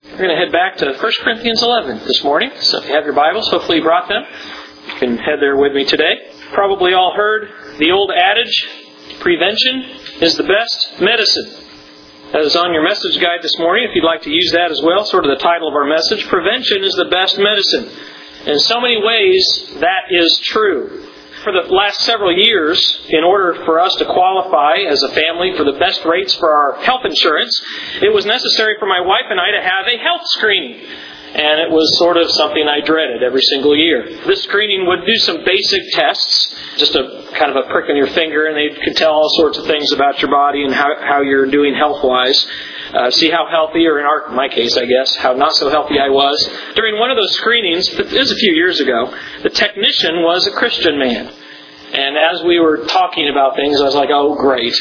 We're going to head back to 1 Corinthians 11 this morning. So if you have your Bibles, hopefully you brought them. You can head there with me today. Probably all heard the old adage, prevention is the best medicine. That is on your message guide this morning, if you'd like to use that as well, sort of the title of our message. Prevention is the best medicine. In so many ways, that is true. For the last several years, in order for us to qualify as a family for the best rates for our health insurance, it was necessary for my wife and I to have a health screening. And it was sort of something I dreaded every single year. This screening would do some basic tests, just a kind of a prick on your finger, and they could tell all sorts of things about your body and how you're doing health-wise. See how healthy, or in my case, I guess, how not so healthy I was. During one of those screenings, this was a few years ago, the technician was a Christian man. And as we were talking about things, I was like, oh, great.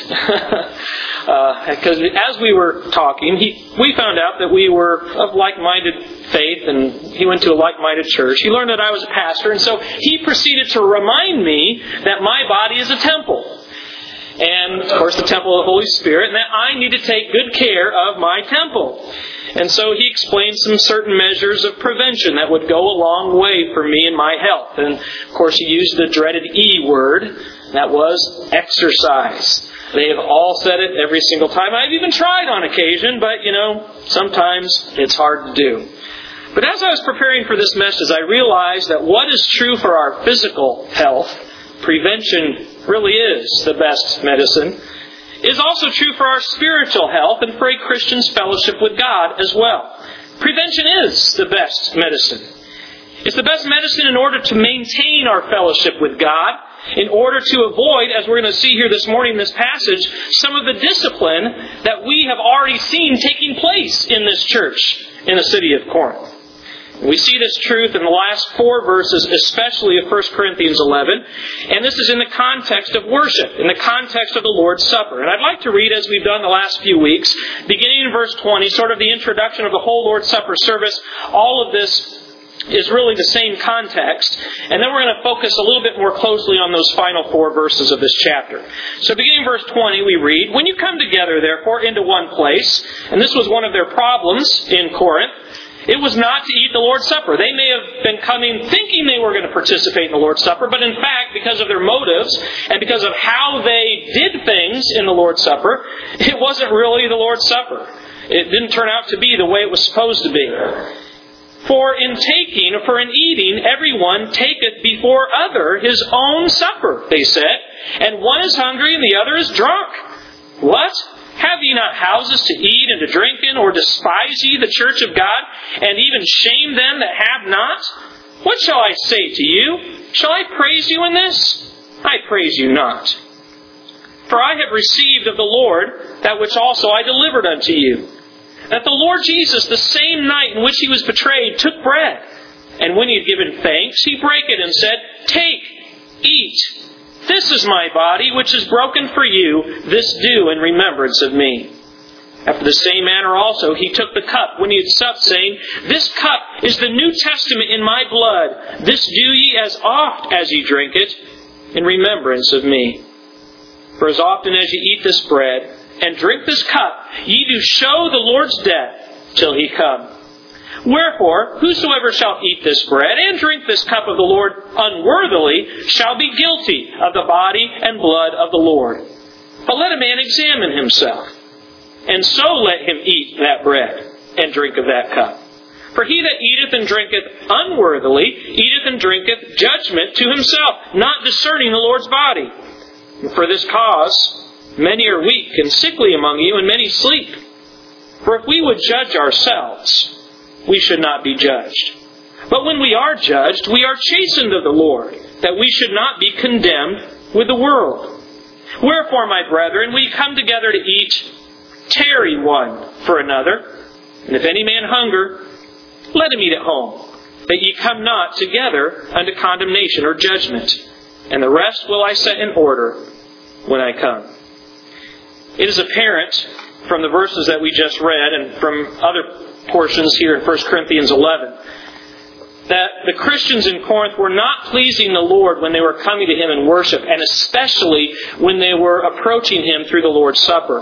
Because as we were talking, we found out that we were of like-minded faith, and he went to a like-minded church. He learned that I was a pastor, and so he proceeded to remind me that my body is a temple. And, of course, the temple of the Holy Spirit, and that I need to take good care of my temple. And so he explained some certain measures of prevention that would go a long way for me and my health. And, of course, he used the dreaded E word. That was exercise. They have all said it every single time. I've even tried on occasion, but, sometimes it's hard to do. But as I was preparing for this message, I realized that what is true for our physical health, prevention really is the best medicine, is also true for our spiritual health and for a Christian's fellowship with God as well. Prevention is the best medicine. It's the best medicine in order to maintain our fellowship with God, in order to avoid, as we're going to see here this morning in this passage, some of the discipline that we have already seen taking place in this church in the city of Corinth. We see this truth in the last 4 verses, especially of 1 Corinthians 11. And this is in the context of worship, in the context of the Lord's Supper. And I'd like to read, as we've done the last few weeks, beginning in verse 20, sort of the introduction of the whole Lord's Supper service. All of this is really the same context. And then we're going to focus a little bit more closely on those final 4 verses of this chapter. So beginning in verse 20, we read, "When you come together, therefore, into one place," and this was one of their problems in Corinth, it was not to eat the Lord's Supper. They may have been coming thinking they were going to participate in the Lord's Supper, but in fact, because of their motives and because of how they did things in the Lord's Supper, it wasn't really the Lord's Supper. It didn't turn out to be the way it was supposed to be. For in eating, everyone taketh before other his own supper, they said, and one is hungry and the other is drunk. What? Have ye not houses to eat and to drink in, or despise ye the church of God, and even shame them that have not? What shall I say to you? Shall I praise you in this? I praise you not. For I have received of the Lord that which also I delivered unto you, that the Lord Jesus, the same night in which he was betrayed, took bread, and when he had given thanks, he brake it and said, Take, eat. This is my body, which is broken for you. This do in remembrance of me. After the same manner also he took the cup when he had supped, saying, This cup is the New Testament in my blood. This do ye as oft as ye drink it, in remembrance of me. For as often as ye eat this bread, and drink this cup, ye do show the Lord's death till he come. Wherefore, whosoever shall eat this bread and drink this cup of the Lord unworthily shall be guilty of the body and blood of the Lord. But let a man examine himself, and so let him eat that bread and drink of that cup. For he that eateth and drinketh unworthily eateth and drinketh judgment to himself, not discerning the Lord's body. And for this cause many are weak and sickly among you, and many sleep. For if we would judge ourselves, we should not be judged. But when we are judged, we are chastened of the Lord, that we should not be condemned with the world. Wherefore, my brethren, we come together to eat, tarry one for another. And if any man hunger, let him eat at home, that ye come not together unto condemnation or judgment. And the rest will I set in order when I come. It is apparent from the verses that we just read and from other portions here in 1 Corinthians 11 that the Christians in Corinth were not pleasing the Lord when they were coming to Him in worship, and especially when they were approaching Him through the Lord's Supper.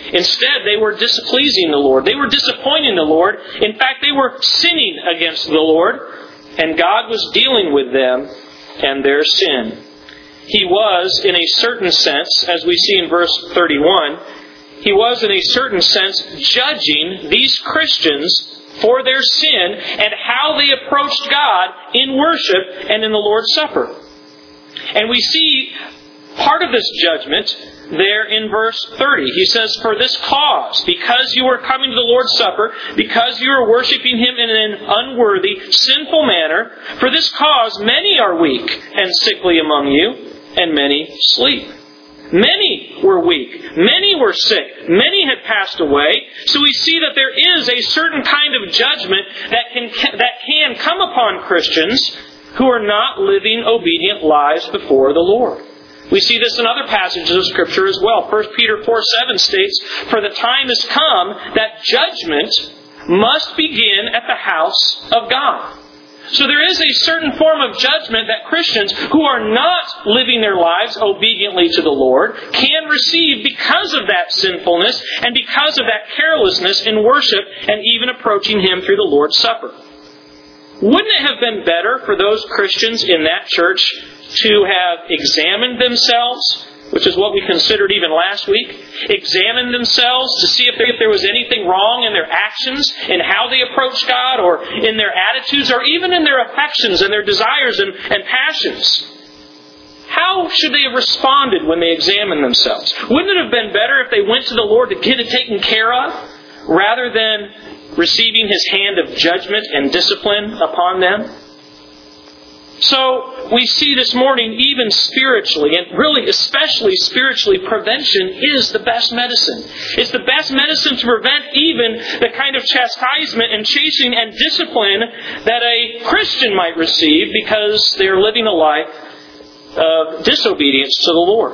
Instead, they were displeasing the Lord. They were disappointing the Lord. In fact, they were sinning against the Lord, and God was dealing with them and their sin. He was, in a certain sense, as we see in verse 31, He was, in a certain sense, judging these Christians for their sin and how they approached God in worship and in the Lord's Supper. And we see part of this judgment there in verse 30. He says, "For this cause, because you are coming to the Lord's Supper, because you are worshiping Him in an unworthy, sinful manner, for this cause many are weak and sickly among you, and many sleep." Many were weak. Many were sick. Many had passed away. So we see that there is a certain kind of judgment that can come upon Christians who are not living obedient lives before the Lord. We see this in other passages of Scripture as well. 1 Peter 4:7 states, "For the time has come that judgment must begin at the house of God." So there is a certain form of judgment that Christians who are not living their lives obediently to the Lord can receive because of that sinfulness and because of that carelessness in worship and even approaching Him through the Lord's Supper. Wouldn't it have been better for those Christians in that church to have examined themselves, which is what we considered even last week, examined themselves to see if there was anything wrong in their actions, in how they approached God, or in their attitudes, or even in their affections and their desires and passions? How should they have responded when they examined themselves? Wouldn't it have been better if they went to the Lord to get it taken care of, rather than receiving His hand of judgment and discipline upon them? So we see this morning, even spiritually, and really especially spiritually, prevention is the best medicine. It's the best medicine to prevent even the kind of chastisement and chasing and discipline that a Christian might receive because they are living a life of disobedience to the Lord.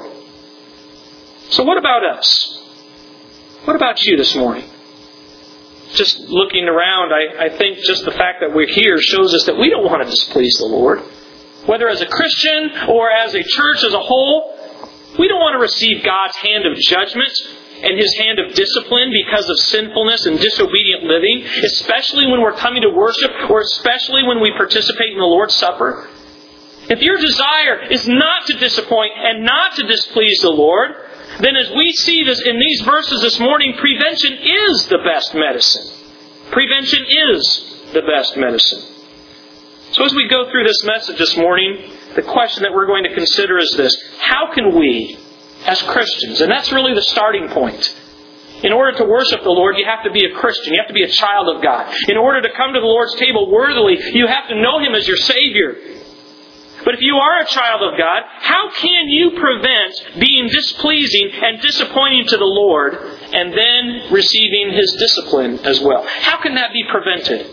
So what about us? What about you this morning? Just looking around, I think just the fact that we're here shows us that we don't want to displease the Lord. Whether as a Christian or as a church as a whole, we don't want to receive God's hand of judgment and His hand of discipline because of sinfulness and disobedient living, especially when we're coming to worship or especially when we participate in the Lord's Supper. If your desire is not to disappoint and not to displease the Lord, then as we see this in these verses this morning, prevention is the best medicine. Prevention is the best medicine. So as we go through this message this morning, the question that we're going to consider is this: how can we, as Christians, and that's really the starting point. In order to worship the Lord, you have to be a Christian. You have to be a child of God. In order to come to the Lord's table worthily, you have to know Him as your Savior. But if you are a child of God, how can you prevent being displeasing and disappointing to the Lord and then receiving His discipline as well? How can that be prevented?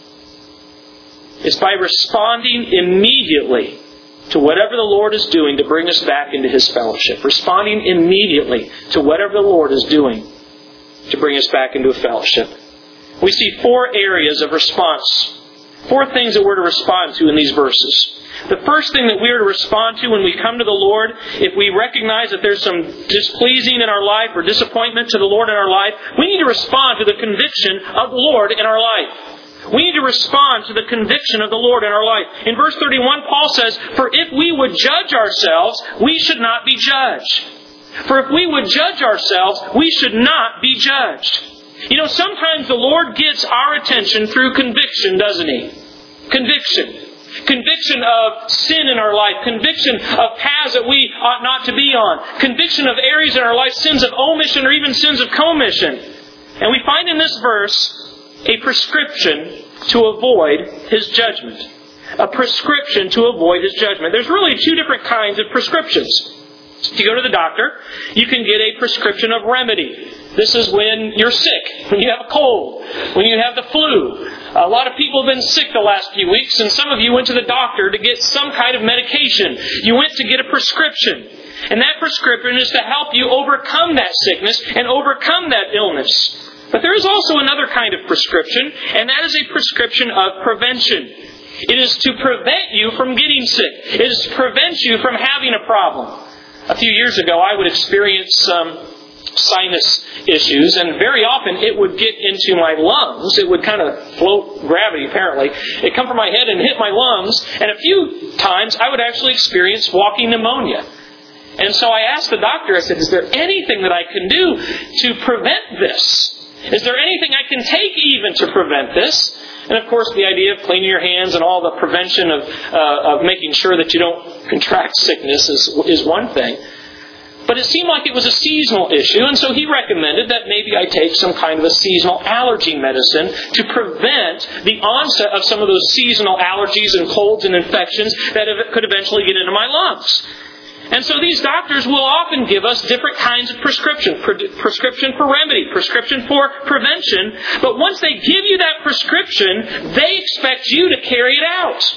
It's by responding immediately to whatever the Lord is doing to bring us back into His fellowship. Responding immediately to whatever the Lord is doing to bring us back into a fellowship. We see 4 areas of response. 4 things that we're to respond to in these verses. The first thing that we are to respond to when we come to the Lord, if we recognize that there's some displeasing in our life or disappointment to the Lord in our life, we need to respond to the conviction of the Lord in our life. We need to respond to the conviction of the Lord in our life. In verse 31, Paul says, "For if we would judge ourselves, we should not be judged." For if we would judge ourselves, we should not be judged. You know, sometimes the Lord gets our attention through conviction, doesn't He? Conviction. Conviction of sin in our life. Conviction of paths that we ought not to be on. Conviction of areas in our life, sins of omission or even sins of commission. And we find in this verse a prescription to avoid His judgment. A prescription to avoid His judgment. There's really 2 different kinds of prescriptions. If you go to the doctor, you can get a prescription of remedy. This is when you're sick, when you have a cold, when you have the flu. A lot of people have been sick the last few weeks, and some of you went to the doctor to get some kind of medication. You went to get a prescription. And that prescription is to help you overcome that sickness and overcome that illness. But there is also another kind of prescription, and that is a prescription of prevention. It is to prevent you from getting sick. It is to prevent you from having a problem. A few years ago, I would experience sinus issues, and very often it would get into my lungs. It would kind of float gravity, apparently. It'd come from my head and hit my lungs, and a few times I would actually experience walking pneumonia. And so I asked the doctor, I said, is there anything that I can do to prevent this? Is there anything I can take even to prevent this? And of course, the idea of cleaning your hands and all the prevention of making sure that you don't contract sickness is one thing. But it seemed like it was a seasonal issue, and so he recommended that maybe I take some kind of a seasonal allergy medicine to prevent the onset of some of those seasonal allergies and colds and infections that could eventually get into my lungs. And so these doctors will often give us different kinds of prescription. Prescription for remedy, prescription for prevention. But once they give you that prescription, they expect you to carry it out.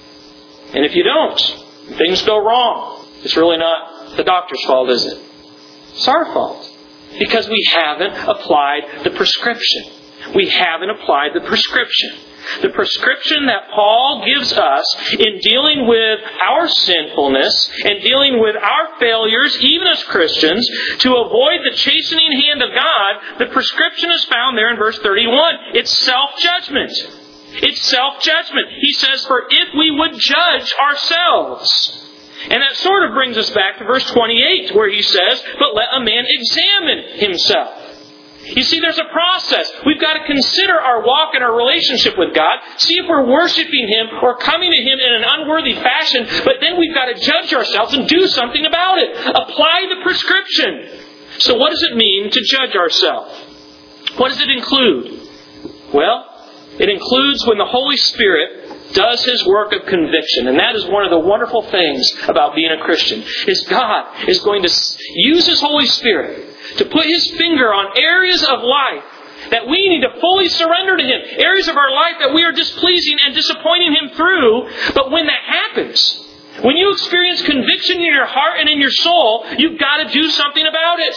And if you don't, things go wrong. It's really not the doctor's fault, is it? It's our fault. Because we haven't applied the prescription. We haven't applied the prescription. The prescription that Paul gives us in dealing with our sinfulness and dealing with our failures, even as Christians, to avoid the chastening hand of God, the prescription is found there in verse 31. It's self-judgment. It's self-judgment. He says, for if we would judge ourselves. And that sort of brings us back to verse 28, where he says, but let a man examine himself. You see, there's a process. We've got to consider our walk and our relationship with God, see if we're worshiping Him or coming to Him in an unworthy fashion, but then we've got to judge ourselves and do something about it. Apply the prescription. So what does it mean to judge ourselves? What does it include? Well, it includes when the Holy Spirit does His work of conviction. And that is one of the wonderful things about being a Christian, is God is going to use His Holy Spirit to put His finger on areas of life that we need to fully surrender to Him. Areas of our life that we are displeasing and disappointing Him through. But when that happens, when you experience conviction in your heart and in your soul, you've got to do something about it.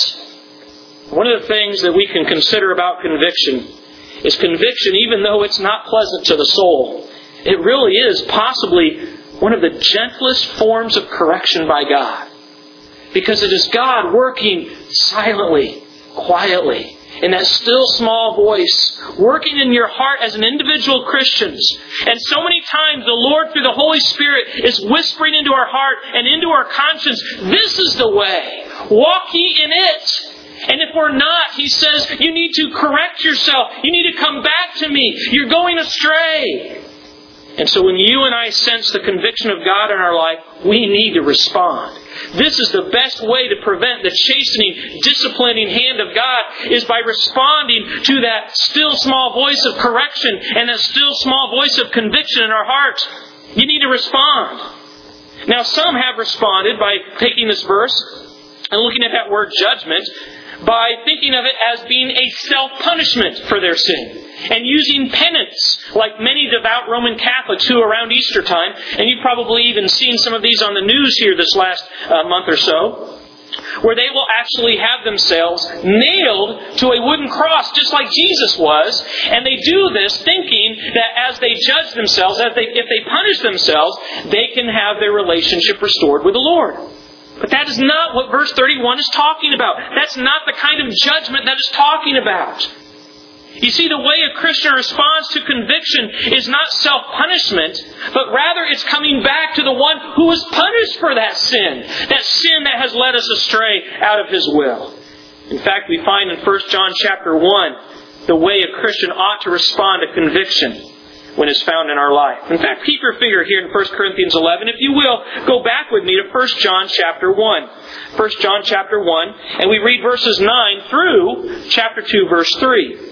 One of the things that we can consider about conviction is conviction, even though it's not pleasant to the soul, it really is possibly one of the gentlest forms of correction by God. Because it is God working silently, quietly, in that still small voice, working in your heart as an individual Christian. And so many times the Lord, through the Holy Spirit, is whispering into our heart and into our conscience, this is the way. Walk ye in it. And if we're not, He says, you need to correct yourself. You need to come back to me. You're going astray. And so when you and I sense the conviction of God in our life, we need to respond. This is the best way to prevent the chastening, disciplining hand of God, is by responding to that still small voice of correction and that still small voice of conviction in our hearts. You need to respond. Now, some have responded by taking this verse and looking at that word judgment, by thinking of it as being a self-punishment for their sin. And using penance, like many devout Roman Catholics who around Easter time, and you've probably even seen some of these on the news here this last month or so, where they will actually have themselves nailed to a wooden cross, just like Jesus was. And they do this thinking that as they judge themselves, if they punish themselves, they can have their relationship restored with the Lord. But that is not what verse 31 is talking about. That's not the kind of judgment that it's talking about. You see, the way a Christian responds to conviction is not self-punishment, but rather it's coming back to the one who was punished for that sin that has led us astray out of His will. In fact, we find in 1 John chapter 1 the way a Christian ought to respond to conviction when it's found in our life. In fact, keep your finger here in 1 Corinthians 11. If you will, go back with me to 1 John chapter 1. 1 John chapter 1, and we read verses 9 through chapter 2, verse 3.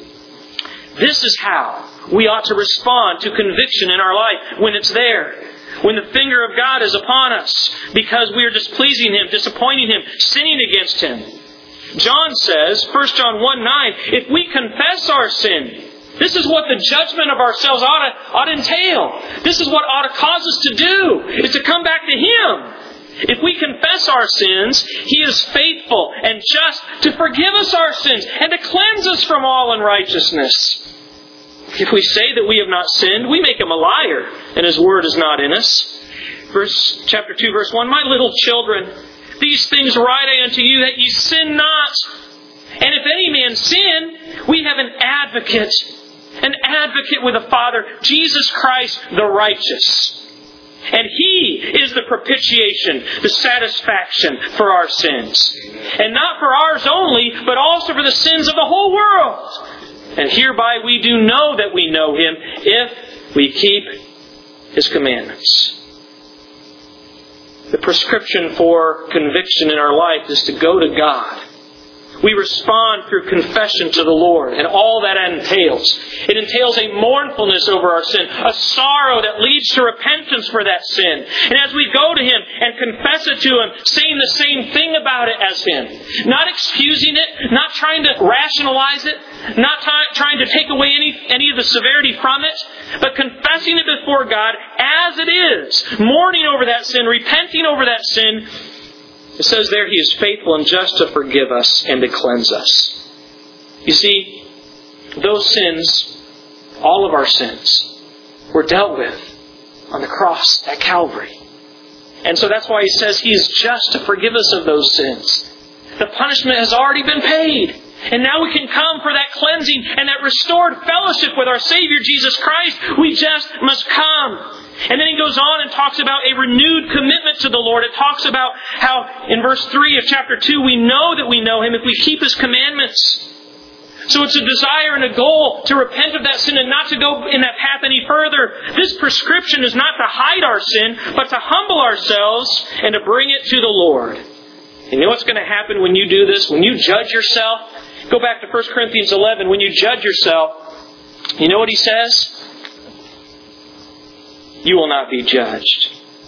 This is how we ought to respond to conviction in our life when it's there. When the finger of God is upon us because we are displeasing Him, disappointing Him, sinning against Him. John says, 1 John 1:9, if we confess our sin, this is what the judgment of ourselves ought to entail. This is what ought to cause us to do, is to come back to Him. If we confess our sins, He is faithful and just to forgive us our sins and to cleanse us from all unrighteousness. If we say that we have not sinned, we make Him a liar, and His word is not in us. Chapter 2, verse 1, my little children, these things write I unto you, that ye sin not. And if any man sin, we have an advocate with the Father, Jesus Christ the righteous. And He is the propitiation, the satisfaction for our sins. And not for ours only, but also for the sins of the whole world. And hereby we do know that we know Him if we keep His commandments. The prescription for conviction in our life is to go to God. We respond through confession to the Lord and all that entails. It entails a mournfulness over our sin, a sorrow that leads to repentance for that sin. And as we go to Him and confess it to Him, saying the same thing about it as Him, not excusing it, not trying to rationalize it, not trying to take away any of the severity from it, but confessing it before God as it is, mourning over that sin, repenting over that sin. It says there, He is faithful and just to forgive us and to cleanse us. You see, those sins, all of our sins, were dealt with on the cross at Calvary. And so that's why He says He is just to forgive us of those sins. The punishment has already been paid. And now we can come for that cleansing and that restored fellowship with our Savior Jesus Christ. We just must come. And then He goes on and talks about a renewed commitment to the Lord. It talks about how in verse 3 of chapter 2, we know that we know Him if we keep His commandments. So it's a desire and a goal to repent of that sin and not to go in that path any further. This prescription is not to hide our sin, but to humble ourselves and to bring it to the Lord. And you know what's going to happen when you do this? When you judge yourself? Go back to 1 Corinthians 11. When you judge yourself, you know what he says? You will not be judged.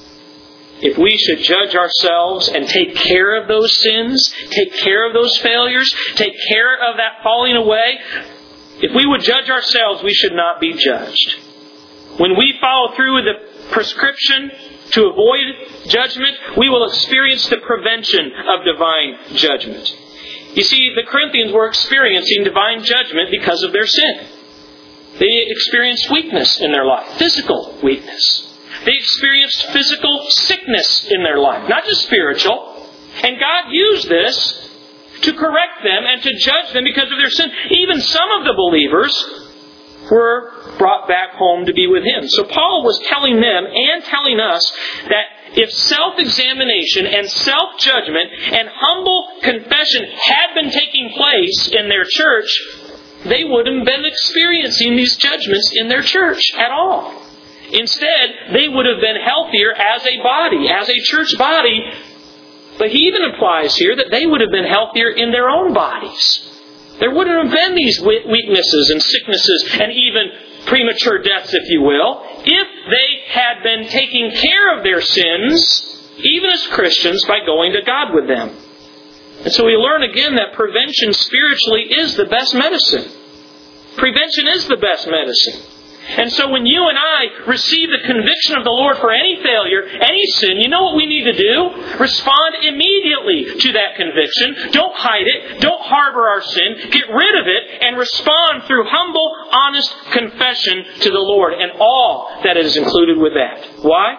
If we should judge ourselves and take care of those sins, take care of those failures, take care of that falling away, if we would judge ourselves, we should not be judged. When we follow through with the prescription to avoid judgment, we will experience the prevention of divine judgment. You see, the Corinthians were experiencing divine judgment because of their sin. They experienced weakness in their life, physical weakness. They experienced physical sickness in their life, not just spiritual. And God used this to correct them and to judge them because of their sin. Even some of the believers were brought back home to be with Him. So Paul was telling them and telling us that if self-examination and self-judgment and humble confession had been taking place in their church, they wouldn't have been experiencing these judgments in their church at all. Instead, they would have been healthier as a body, as a church body. But he even implies here that they would have been healthier in their own bodies. There wouldn't have been these weaknesses and sicknesses and even premature deaths, if you will, if they had been taking care of their sins, even as Christians, by going to God with them. And so we learn again that prevention spiritually is the best medicine. Prevention is the best medicine. And so when you and I receive the conviction of the Lord for any failure, any sin, you know what we need to do? Respond immediately to that conviction. Don't hide it. Don't harbor our sin. Get rid of it and respond through humble, honest confession to the Lord and all that is included with that. Why?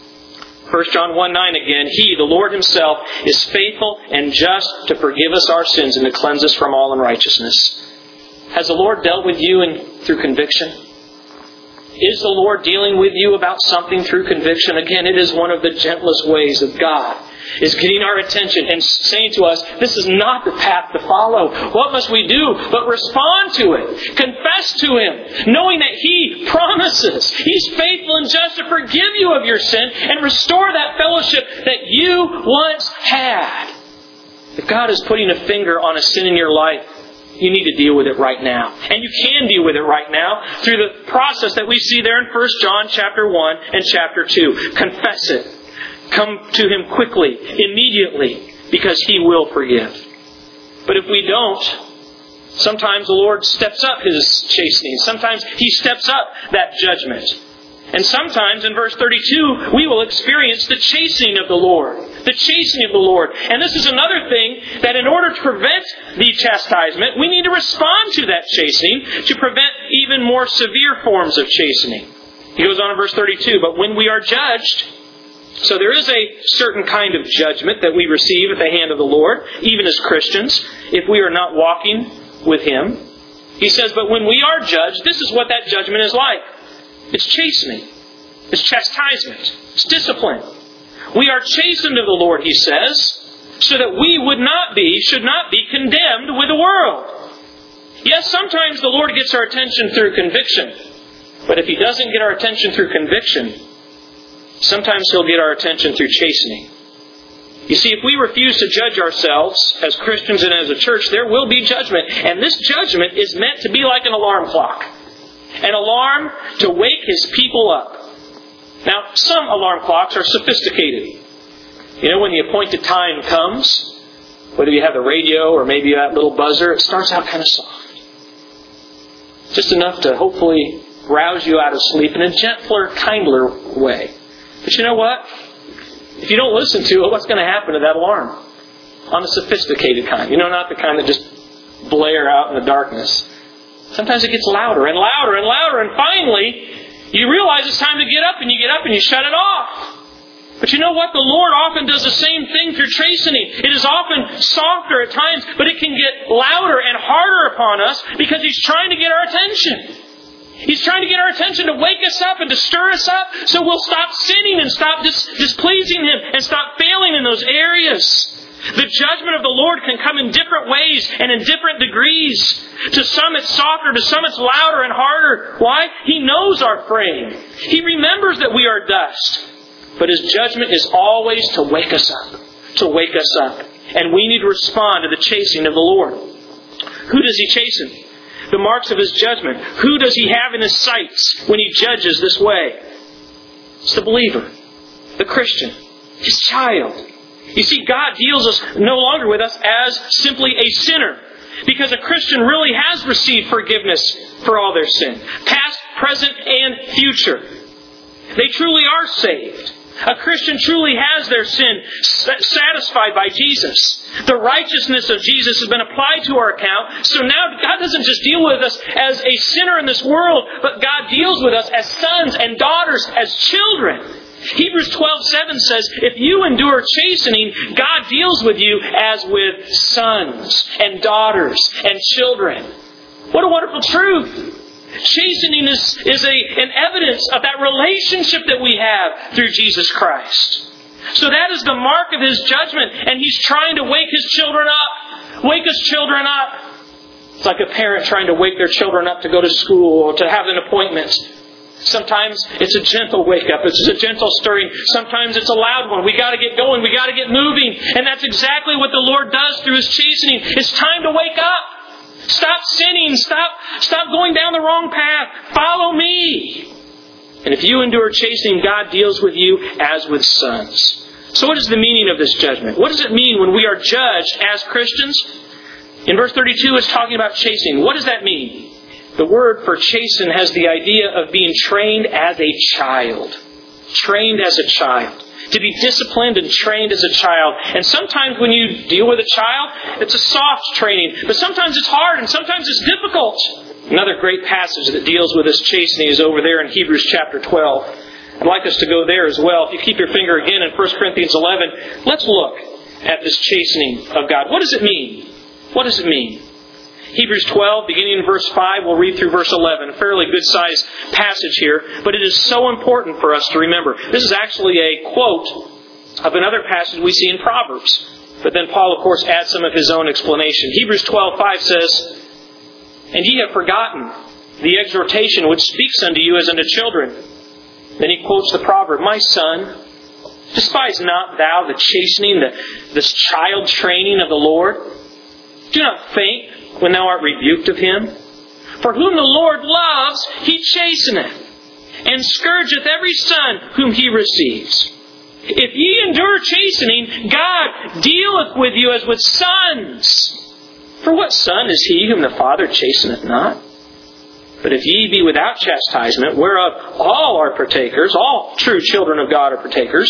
1 John 1:9 again, He, the Lord Himself, is faithful and just to forgive us our sins and to cleanse us from all unrighteousness. Has the Lord dealt with you through conviction? Is the Lord dealing with you about something through conviction? Again, it is one of the gentlest ways of God, is getting our attention and saying to us, this is not the path to follow. What must we do but respond to it? Confess to Him, knowing that He promises. He's faithful and just to forgive you of your sin and restore that fellowship that you once had. If God is putting a finger on a sin in your life, you need to deal with it right now. And you can deal with it right now through the process that we see there in 1 John chapter 1 and chapter 2. Confess it. Come to Him quickly, immediately, because He will forgive. But if we don't, sometimes the Lord steps up His chastening. Sometimes He steps up that judgment. And sometimes in verse 32, we will experience the chastening of the Lord. The chastening of the Lord. And this is another thing, that in order to prevent the chastisement, we need to respond to that chastening to prevent even more severe forms of chastening. He goes on in verse 32, but when we are judged, So there is a certain kind of judgment that we receive at the hand of the Lord, even as Christians, if we are not walking with Him. He says, but when we are judged, this is what that judgment is like. It's chastening. It's chastisement. It's discipline. We are chastened of the Lord, He says, so that we should not be condemned with the world. Yes, sometimes the Lord gets our attention through conviction. But if He doesn't get our attention through conviction, sometimes He'll get our attention through chastening. You see, if we refuse to judge ourselves as Christians and as a church, there will be judgment. And this judgment is meant to be like an alarm clock. An alarm to wake His people up. Now, some alarm clocks are sophisticated. You know, when the appointed time comes, whether you have the radio or maybe that little buzzer, it starts out kind of soft. Just enough to hopefully rouse you out of sleep in a gentler, kindler way. But you know what? If you don't listen to it, what's going to happen to that alarm? On the sophisticated kind. You know, not the kind that just blare out in the darkness. Sometimes it gets louder and louder and louder, and finally, you realize it's time to get up, and you get up and you shut it off. But you know what? The Lord often does the same thing through chastening. It is often softer at times, but it can get louder and harder upon us because He's trying to get our attention. He's trying to get our attention to wake us up and to stir us up so we'll stop sinning and stop displeasing Him and stop failing in those areas. The judgment of the Lord can come in different ways and in different degrees. To some it's softer, to some it's louder and harder. Why? He knows our frame. He remembers that we are dust. But His judgment is always to wake us up. To wake us up. And we need to respond to the chastening of the Lord. Who does He chasten? The marks of His judgment. Who does He have in His sights when He judges this way? It's the believer. The Christian. His child. You see, God deals no longer with us as simply a sinner. Because a Christian really has received forgiveness for all their sin. Past, present, and future. They truly are saved. A Christian truly has their sin satisfied by Jesus. The righteousness of Jesus has been applied to our account. So now God doesn't just deal with us as a sinner in this world, but God deals with us as sons and daughters, as children. Hebrews 12:7 says, if you endure chastening, God deals with you as with sons and daughters and children. What a wonderful truth. Chastening is an evidence of that relationship that we have through Jesus Christ. So that is the mark of His judgment, and He's trying to wake His children up. Wake His children up. It's like a parent trying to wake their children up to go to school or to have an appointment. Sometimes it's a gentle wake up. It's a gentle stirring. Sometimes it's a loud one. We got to get going. We got to get moving. And that's exactly what the Lord does through His chastening. It's time to wake up. Stop sinning. Stop going down the wrong path. Follow me. And if you endure chastening, God deals with you as with sons. So what is the meaning of this judgment? What does it mean when we are judged as Christians? In verse 32, it's talking about chastening. What does that mean? The word for chasten has the idea of being trained as a child. Trained as a child. To be disciplined and trained as a child. And sometimes when you deal with a child, it's a soft training. But sometimes it's hard and sometimes it's difficult. Another great passage that deals with this chastening is over there in Hebrews chapter 12. I'd like us to go there as well. If you keep your finger again in 1 Corinthians 11, let's look at this chastening of God. What does it mean? What does it mean? Hebrews 12, beginning in verse 5, we'll read through verse 11. A fairly good-sized passage here, but it is so important for us to remember. This is actually a quote of another passage we see in Proverbs. But then Paul, of course, adds some of his own explanation. Hebrews 12:5 says, and ye have forgotten the exhortation which speaks unto you as unto children. Then he quotes the proverb, my son, despise not thou the chastening, this child training of the Lord. Do not faint when thou art rebuked of Him. For whom the Lord loves, He chasteneth, and scourgeth every son whom He receives. If ye endure chastening, God dealeth with you as with sons. For what son is he whom the Father chasteneth not? But if ye be without chastisement, whereof all are partakers, all true children of God are partakers,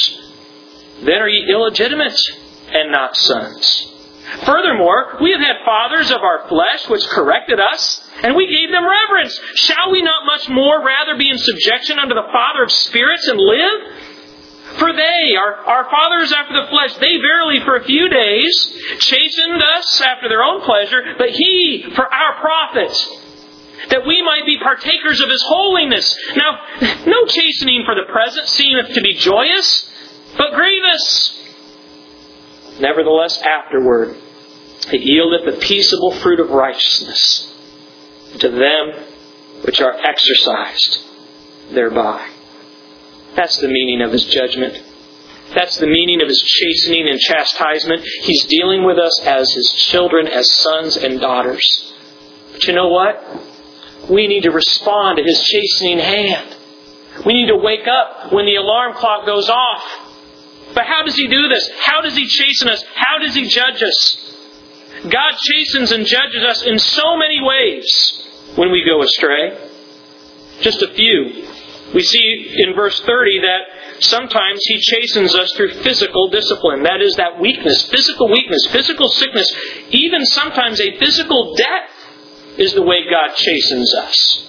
then are ye illegitimate and not sons. Furthermore, we have had fathers of our flesh which corrected us, and we gave them reverence. Shall we not much more rather be in subjection unto the Father of spirits and live? For they, our fathers after the flesh, they verily for a few days chastened us after their own pleasure, but He for our profit, that we might be partakers of His holiness. Now, no chastening for the present seemeth to be joyous, but grievous. Nevertheless, afterward, it yieldeth the peaceable fruit of righteousness to them which are exercised thereby. That's the meaning of His judgment. That's the meaning of His chastening and chastisement. He's dealing with us as His children, as sons and daughters. But you know what? We need to respond to His chastening hand. We need to wake up when the alarm clock goes off. But how does He do this? How does He chasten us? How does He judge us? God chastens and judges us in so many ways when we go astray. Just a few. We see in verse 30 that sometimes He chastens us through physical discipline. That is, that weakness, physical sickness, even sometimes a physical death is the way God chastens us.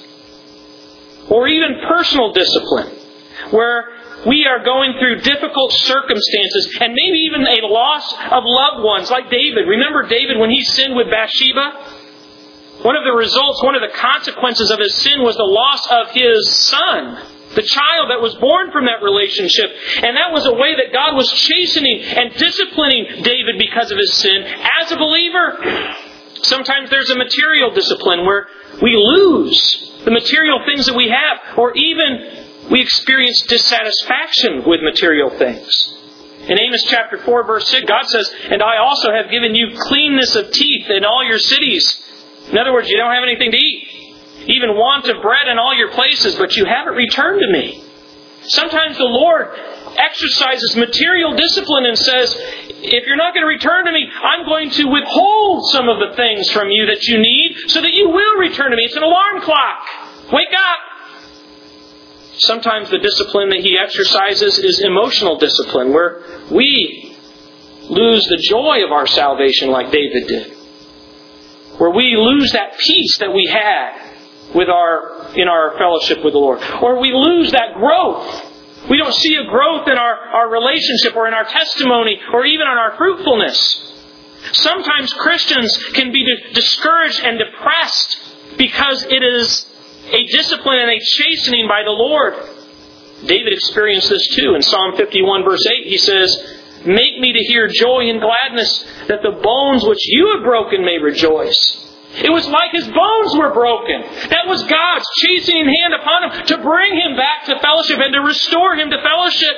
Or even personal discipline, where we are going through difficult circumstances and maybe even a loss of loved ones, like David. Remember David when he sinned with Bathsheba? One of the results, one of the consequences of his sin was the loss of his son, the child that was born from that relationship. And that was a way that God was chastening and disciplining David because of his sin as a believer. Sometimes there's a material discipline where we lose the material things that we have, or even we experience dissatisfaction with material things. In Amos chapter 4, verse 6, God says, "And I also have given you cleanness of teeth in all your cities." In other words, you don't have anything to eat. Even want of bread in all your places, but you haven't returned to me. Sometimes the Lord exercises material discipline and says, if you're not going to return to me, I'm going to withhold some of the things from you that you need so that you will return to me. It's an alarm clock. Wake up! Sometimes the discipline that He exercises is emotional discipline, where we lose the joy of our salvation like David did. Where we lose that peace that we had in our fellowship with the Lord. Or we lose that growth. We don't see a growth in our relationship or in our testimony or even in our fruitfulness. Sometimes Christians can be discouraged and depressed because it is a discipline and a chastening by the Lord. David experienced this too. In Psalm 51 verse 8 he says, "Make me to hear joy and gladness, that the bones which you have broken may rejoice." It was like his bones were broken. That was God's chastening hand upon him to bring him back to fellowship and to restore him to fellowship.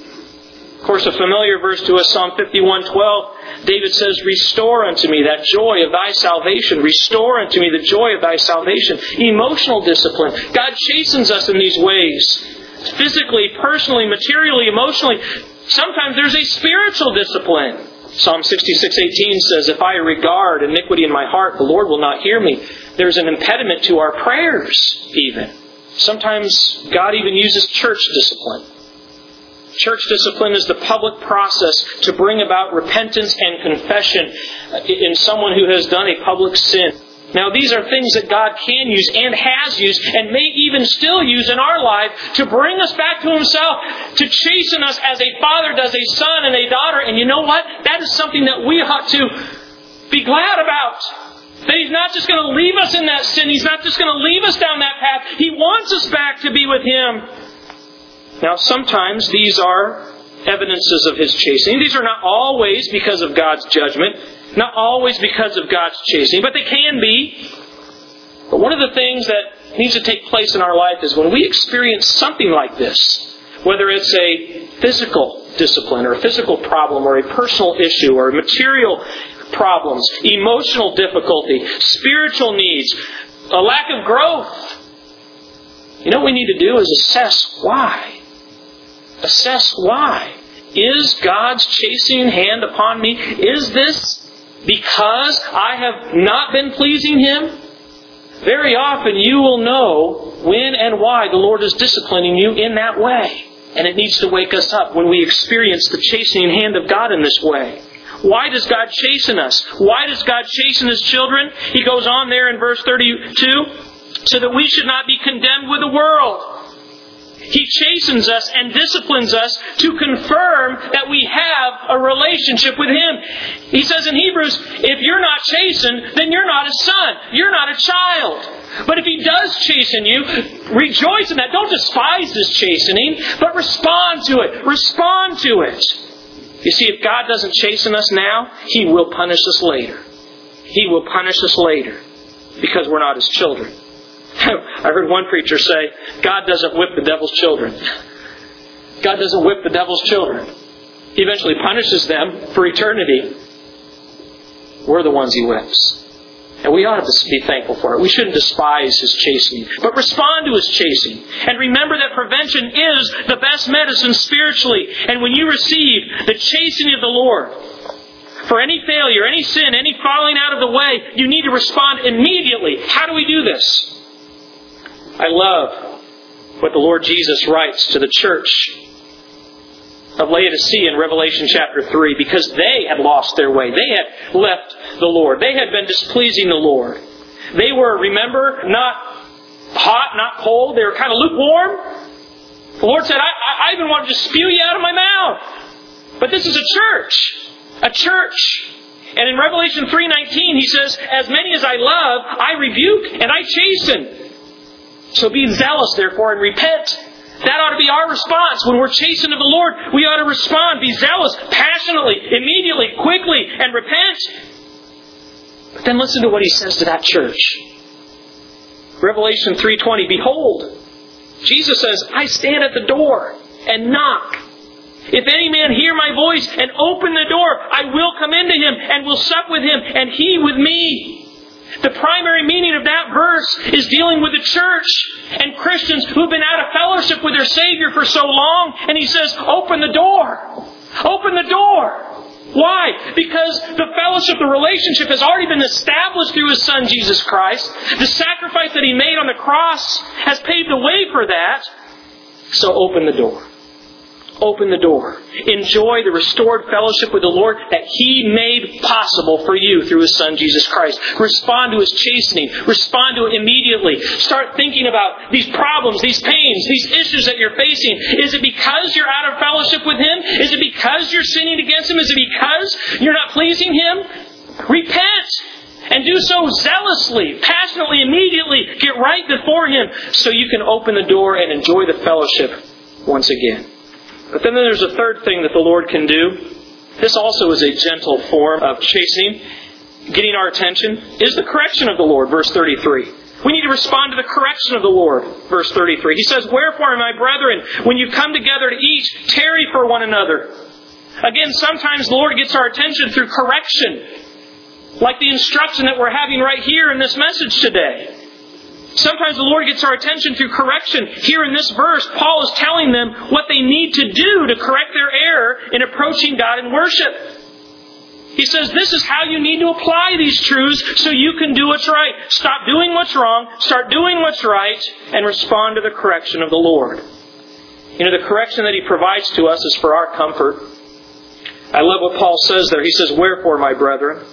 Of course, a familiar verse to us, Psalm 51:12, David says, "Restore unto me that joy of thy salvation. Restore unto me the joy of thy salvation." Emotional discipline. God chastens us in these ways. Physically, personally, materially, emotionally. Sometimes there's a spiritual discipline. Psalm 66:18 says, "If I regard iniquity in my heart, the Lord will not hear me." There's an impediment to our prayers, even. Sometimes God even uses church discipline. Church discipline is the public process to bring about repentance and confession in someone who has done a public sin. Now, these are things that God can use and has used and may even still use in our life to bring us back to Himself, to chasten us as a father does a son and a daughter. And you know what? That is something that we ought to be glad about. That He's not just going to leave us in that sin. He's not just going to leave us down that path. He wants us back to be with Him. Now, sometimes these are evidences of His chastening. These are not always because of God's judgment. Not always because of God's chastening, but they can be. But one of the things that needs to take place in our life is when we experience something like this, whether it's a physical discipline or a physical problem or a personal issue or material problems, emotional difficulty, spiritual needs, a lack of growth. You know what we need to do is assess why. Assess why. Is God's chastening hand upon me? Is this because I have not been pleasing Him? Very often you will know when and why the Lord is disciplining you in that way. And it needs to wake us up when we experience the chastening hand of God in this way. Why does God chasten us? Why does God chasten His children? He goes on there in verse 32, so that we should not be condemned with the world. He chastens us and disciplines us to confirm that we have a relationship with Him. He says in Hebrews, if you're not chastened, then you're not a son. You're not a child. But if He does chasten you, rejoice in that. Don't despise this chastening, but respond to it. Respond to it. You see, if God doesn't chasten us now, He will punish us later. He will punish us later because we're not His children. I heard one preacher say, God doesn't whip the devil's children. God doesn't whip the devil's children. He eventually punishes them for eternity. We're the ones He whips. And we ought to be thankful for it. We shouldn't despise His chastening, but respond to His chastening. And remember that prevention is the best medicine spiritually. And when you receive the chastening of the Lord, for any failure, any sin, any falling out of the way, you need to respond immediately. How do we do this? I love what the Lord Jesus writes to the church of Laodicea in Revelation chapter 3, because they had lost their way. They had left the Lord. They had been displeasing the Lord. They were, remember, not hot, not cold. They were kind of lukewarm. The Lord said, I even wanted to spew you out of my mouth. But this is a church. A church. And in Revelation 3:19, He says, as many as I love, I rebuke and I chasten. So be zealous, therefore, and repent. That ought to be our response. When we're chastened of the Lord, we ought to respond. Be zealous, passionately, immediately, quickly, and repent. But then listen to what He says to that church. Revelation 3:20, behold, Jesus says, I stand at the door and knock. If any man hear my voice and open the door, I will come into him and will sup with him and he with me. The primary meaning of that verse is dealing with the church and Christians who have been out of fellowship with their Savior for so long. And He says, open the door. Open the door. Why? Because the fellowship, the relationship has already been established through His Son, Jesus Christ. The sacrifice that He made on the cross has paved the way for that. So open the door. Open the door. Enjoy the restored fellowship with the Lord that He made possible for you through His Son, Jesus Christ. Respond to His chastening. Respond to it immediately. Start thinking about these problems, these pains, these issues that you're facing. Is it because you're out of fellowship with Him? Is it because you're sinning against Him? Is it because you're not pleasing Him? Repent! And do so zealously, passionately, immediately. Get right before Him so you can open the door and enjoy the fellowship once again. But then there's a third thing that the Lord can do. This also is a gentle form of chastening. Getting our attention is the correction of the Lord, verse 33. We need to respond to the correction of the Lord, verse 33. He says, wherefore, my brethren, when you come together to eat, tarry for one another. Again, sometimes the Lord gets our attention through correction, like the instruction that we're having right here in this message today. Sometimes the Lord gets our attention through correction. Here in this verse, Paul is telling them what they need to do to correct their error in approaching God in worship. He says, this is how you need to apply these truths so you can do what's right. Stop doing what's wrong, start doing what's right, and respond to the correction of the Lord. You know, the correction that He provides to us is for our comfort. I love what Paul says there. He says, wherefore, my brethren,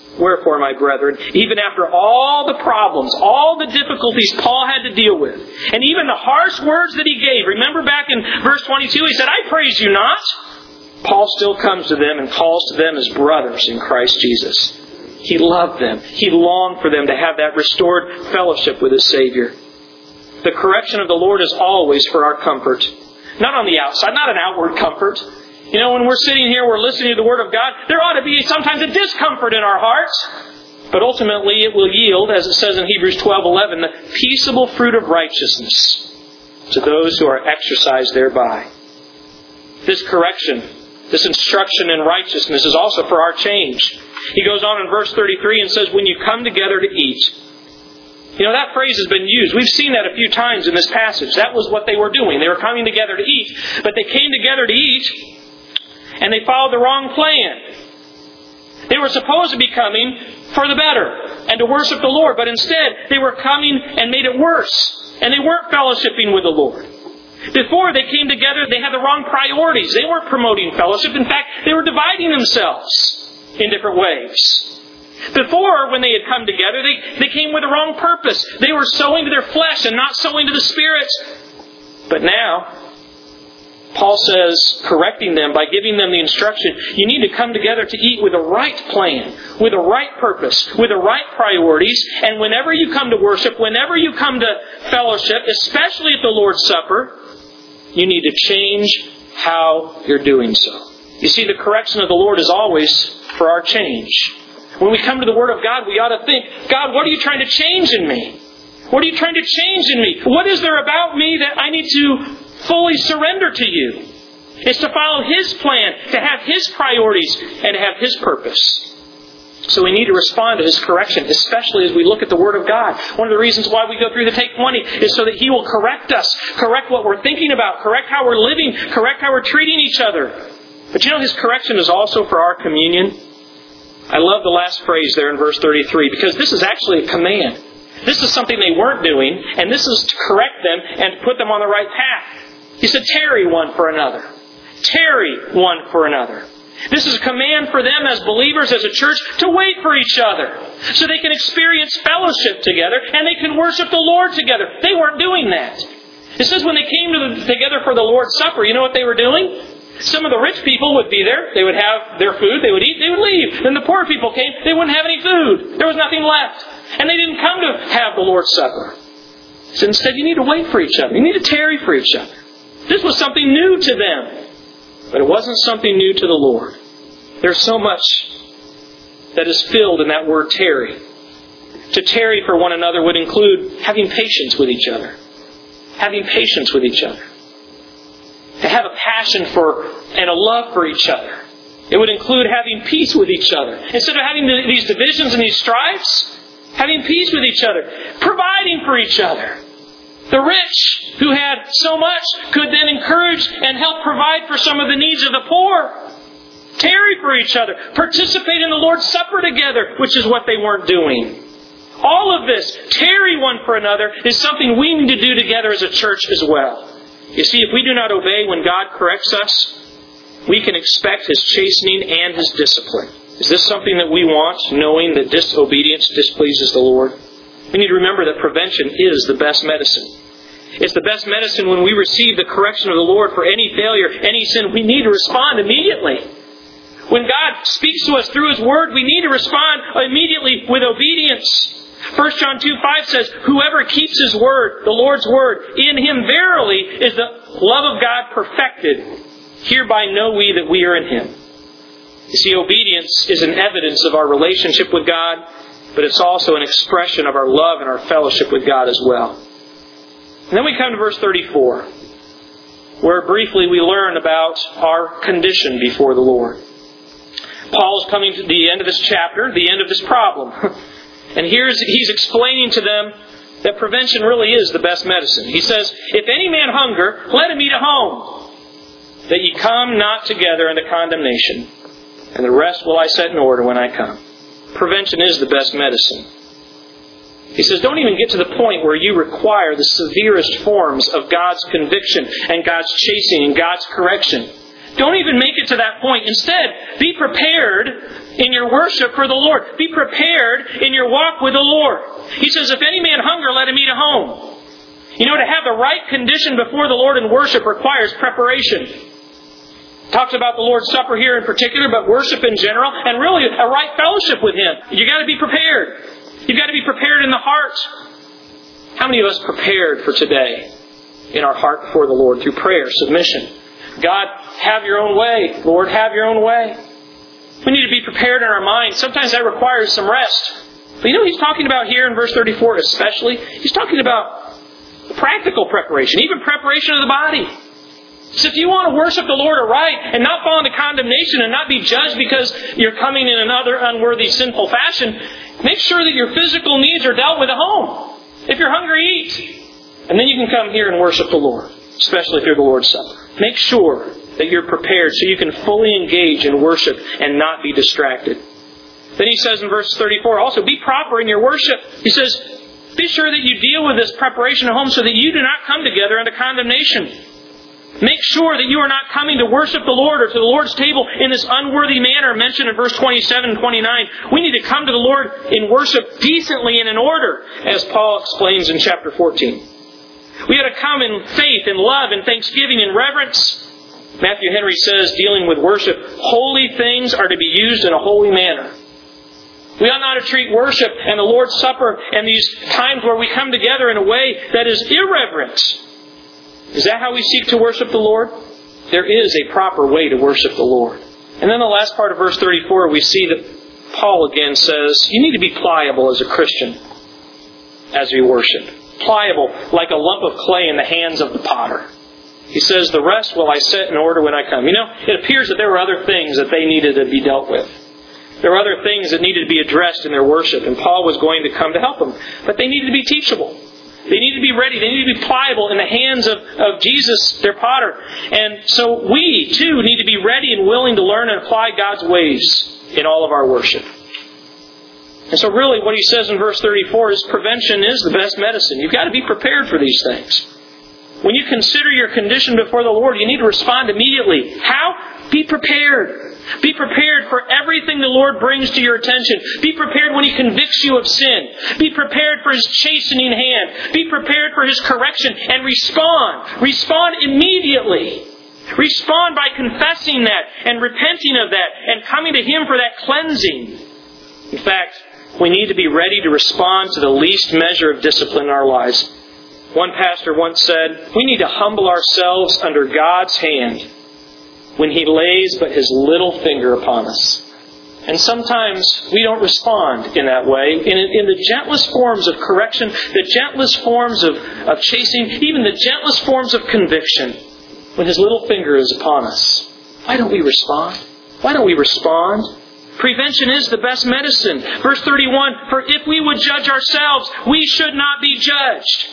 even after all the problems, all the difficulties Paul had to deal with, and even the harsh words that he gave, remember back in verse 22, he said, I praise you not. Paul still comes to them and calls to them as brothers in Christ Jesus. He loved them. He longed for them to have that restored fellowship with His Savior. The correction of the Lord is always for our comfort. Not on the outside, not an outward comfort. You know, when we're sitting here, we're listening to the Word of God, there ought to be sometimes a discomfort in our hearts. But ultimately it will yield, as it says in Hebrews 12:11, the peaceable fruit of righteousness to those who are exercised thereby. This correction, this instruction in righteousness is also for our change. He goes on in verse 33 and says, when you come together to eat. You know, that phrase has been used. We've seen that a few times in this passage. That was what they were doing. They were coming together to eat. But they came together to eat, and they followed the wrong plan. They were supposed to be coming for the better and to worship the Lord. But instead, they were coming and made it worse. And they weren't fellowshipping with the Lord. Before they came together, they had the wrong priorities. They weren't promoting fellowship. In fact, they were dividing themselves in different ways. Before, when they had come together, they came with the wrong purpose. They were sowing to their flesh and not sowing to the Spirit. But now, Paul says, correcting them by giving them the instruction, you need to come together to eat with a right plan, with a right purpose, with the right priorities. And whenever you come to worship, whenever you come to fellowship, especially at the Lord's Supper, you need to change how you're doing so. You see, the correction of the Lord is always for our change. When we come to the Word of God, we ought to think, God, what are you trying to change in me? What are you trying to change in me? What is there about me that I need to fully surrender to you? It's to follow His plan, to have His priorities, and to have His purpose. So we need to respond to His correction, especially as we look at the Word of God. One of the reasons why we go through the Take 20 is so that He will correct us, correct what we're thinking about, correct how we're living, correct how we're treating each other. But you know, His correction is also for our communion. I love the last phrase there in verse 33, because this is actually a command. This is something they weren't doing, and this is to correct them and put them on the right path. He said, tarry one for another. Tarry one for another. This is a command for them as believers, as a church, to wait for each other so they can experience fellowship together and they can worship the Lord together. They weren't doing that. It says when they came together for the Lord's Supper, you know what they were doing? Some of the rich people would be there. They would have their food. They would eat. They would leave. Then the poor people came. They wouldn't have any food. There was nothing left. And they didn't come to have the Lord's Supper. So instead, you need to wait for each other. You need to tarry for each other. This was something new to them. But it wasn't something new to the Lord. There's so much that is filled in that word tarry. To tarry for one another would include having patience with each other. Having patience with each other. To have a passion for and a love for each other. It would include having peace with each other. Instead of having these divisions and these strifes, having peace with each other. Providing for each other. The rich, who had so much, could then encourage and help provide for some of the needs of the poor. Tarry for each other. Participate in the Lord's Supper together, which is what they weren't doing. All of this, tarry one for another, is something we need to do together as a church as well. You see, if we do not obey when God corrects us, we can expect His chastening and His discipline. Is this something that we want, knowing that disobedience displeases the Lord? We need to remember that prevention is the best medicine. It's the best medicine when we receive the correction of the Lord for any failure, any sin. We need to respond immediately. When God speaks to us through His Word, we need to respond immediately with obedience. 1 John 2:5 says, whoever keeps His Word, the Lord's Word, in Him verily is the love of God perfected. Hereby know we that we are in Him. You see, obedience is an evidence of our relationship with God, but it's also an expression of our love and our fellowship with God as well. And then we come to verse 34, where briefly we learn about our condition before the Lord. Paul is coming to the end of this chapter, the end of this problem. And he's explaining to them that prevention really is the best medicine. He says, if any man hunger, let him eat at home, that ye come not together unto condemnation. And the rest will I set in order when I come. Prevention is the best medicine. He says, don't even get to the point where you require the severest forms of God's conviction and God's chastening and God's correction. Don't even make it to that point. Instead, be prepared in your worship for the Lord. Be prepared in your walk with the Lord. He says, if any man hunger, let him eat at home. You know, to have the right condition before the Lord in worship requires preparation. Talks about the Lord's Supper here in particular, but worship in general, and really a right fellowship with Him. You've got to be prepared. You've got to be prepared in the heart. How many of us prepared for today in our heart before the Lord through prayer, submission? God, have your own way. Lord, have your own way. We need to be prepared in our minds. Sometimes that requires some rest. But you know what He's talking about here in verse 34 especially? He's talking about practical preparation, even preparation of the body. So if you want to worship the Lord aright and not fall into condemnation and not be judged because you're coming in another unworthy, sinful fashion, make sure that your physical needs are dealt with at home. If you're hungry, eat. And then you can come here and worship the Lord, especially through the Lord's Supper. Make sure that you're prepared so you can fully engage in worship and not be distracted. Then he says in verse 34, also, be proper in your worship. He says, be sure that you deal with this preparation at home so that you do not come together into condemnation. Make sure that you are not coming to worship the Lord or to the Lord's table in this unworthy manner mentioned in verse 27 and 29. We need to come to the Lord in worship decently and in order, as Paul explains in chapter 14. We ought to come in faith and love and thanksgiving and reverence. Matthew Henry says, dealing with worship, holy things are to be used in a holy manner. We ought not to treat worship and the Lord's Supper and these times where we come together in a way that is irreverent. Is that how we seek to worship the Lord? There is a proper way to worship the Lord. And then the last part of verse 34, we see that Paul again says, you need to be pliable as a Christian as we worship. Pliable, like a lump of clay in the hands of the potter. He says, the rest will I set in order when I come. You know, it appears that there were other things that they needed to be dealt with. There were other things that needed to be addressed in their worship, and Paul was going to come to help them. But they needed to be teachable. They needed to be ready. They needed to be pliable in the hands of Jesus, their potter. And so we, too, need to be ready and willing to learn and apply God's ways in all of our worship. And so really what he says in verse 34 is prevention is the best medicine. You've got to be prepared for these things. When you consider your condition before the Lord, you need to respond immediately. How? Be prepared. Be prepared for everything the Lord brings to your attention. Be prepared when He convicts you of sin. Be prepared for His chastening hand. Be prepared for His correction and respond. Respond immediately. Respond by confessing that and repenting of that and coming to Him for that cleansing. In fact, we need to be ready to respond to the least measure of discipline in our lives. One pastor once said, we need to humble ourselves under God's hand when He lays but His little finger upon us. And sometimes we don't respond in that way. In the gentlest forms of correction, the gentlest forms of chastening, even the gentlest forms of conviction, when His little finger is upon us. Why don't we respond? Why don't we respond? Prevention is the best medicine. Verse 31, for if we would judge ourselves, we should not be judged.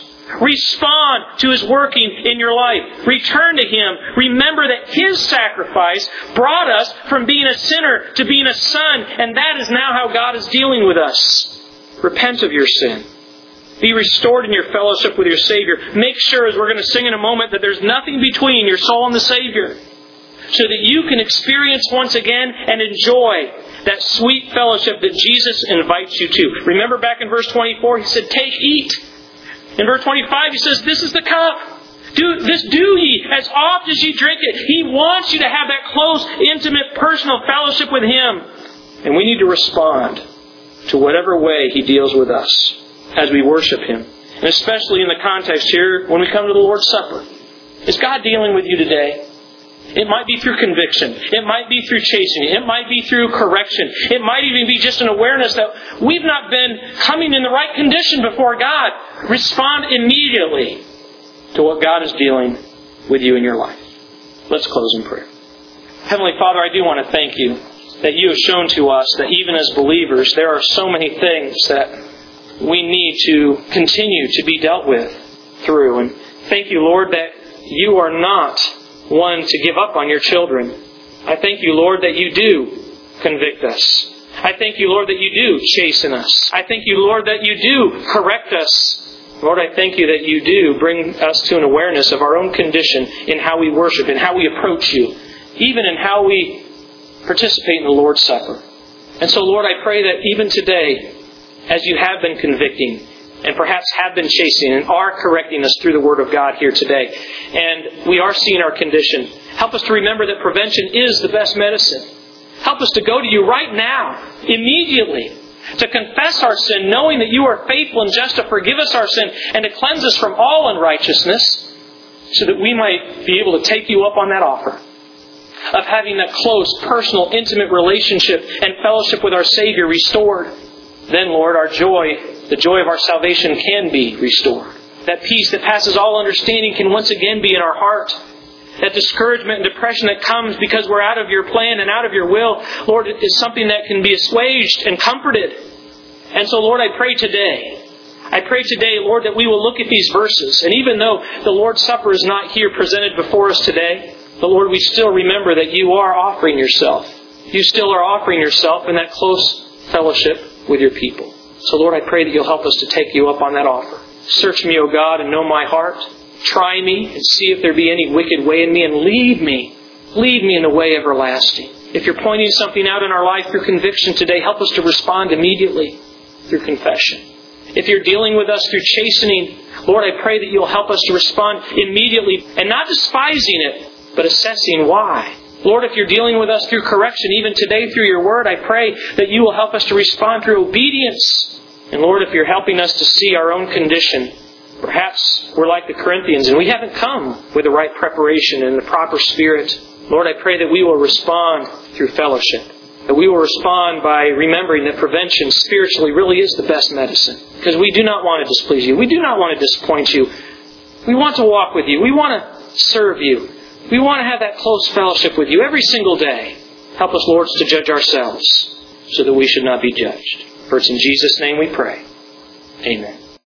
Respond to His working in your life. Return to Him. Remember that His sacrifice brought us from being a sinner to being a son, and that is now how God is dealing with us. Repent of your sin. Be restored in your fellowship with your Savior. Make sure, as we're going to sing in a moment, that there's nothing between your soul and the Savior, so that you can experience once again and enjoy that sweet fellowship that Jesus invites you to. Remember back in verse 24, He said, take, eat. In verse 25, He says, this is the cup. Do ye as oft as ye drink it. He wants you to have that close, intimate, personal fellowship with Him. And we need to respond to whatever way He deals with us as we worship Him. And especially in the context here, when we come to the Lord's Supper. Is God dealing with you today? It might be through conviction. It might be through chastening. It might be through correction. It might even be just an awareness that we've not been coming in the right condition before God. Respond immediately to what God is dealing with you in your life. Let's close in prayer. Heavenly Father, I do want to thank You that You have shown to us that even as believers, there are so many things that we need to continue to be dealt with through. And thank You, Lord, that You are not one to give up on Your children. I thank You, Lord, that You do convict us. I thank You, Lord, that You do chasten us. I thank You, Lord, that You do correct us. Lord, I thank You that You do bring us to an awareness of our own condition in how we worship, in how we approach You, even in how we participate in the Lord's Supper. And so, Lord, I pray that even today, as You have been convicting, and perhaps have been chastening and are correcting us through the Word of God here today, and we are seeing our condition, help us to remember that prevention is the best medicine. Help us to go to You right now, immediately, to confess our sin, knowing that You are faithful and just to forgive us our sin and to cleanse us from all unrighteousness, so that we might be able to take You up on that offer of having that close, personal, intimate relationship and fellowship with our Savior restored. Then, Lord, our joy, the joy of our salvation, can be restored. That peace that passes all understanding can once again be in our heart. That discouragement and depression that comes because we're out of Your plan and out of Your will, Lord, is something that can be assuaged and comforted. And so, Lord, I pray today, Lord, that we will look at these verses. And even though the Lord's Supper is not here presented before us today, but Lord, we still remember that You are offering Yourself. You still are offering Yourself in that close fellowship with Your people. So, Lord, I pray that You'll help us to take You up on that offer. Search me, O God, and know my heart. Try me and see if there be any wicked way in me, and lead me. Lead me in the way everlasting. If You're pointing something out in our life through conviction today, help us to respond immediately through confession. If you're dealing with us through chastening, Lord, I pray that you'll help us to respond immediately and not despising it, but assessing why. Lord, if you're dealing with us through correction, even today through your word, I pray that you will help us to respond through obedience. And Lord, if you're helping us to see our own condition, perhaps we're like the Corinthians and we haven't come with the right preparation and the proper spirit. Lord, I pray that we will respond through fellowship. That we will respond by remembering that prevention spiritually really is the best medicine. Because we do not want to displease you. We do not want to disappoint you. We want to walk with you. We want to serve you. We want to have that close fellowship with you every single day. Help us, Lord, to judge ourselves so that we should not be judged. For it's in Jesus' name we pray. Amen.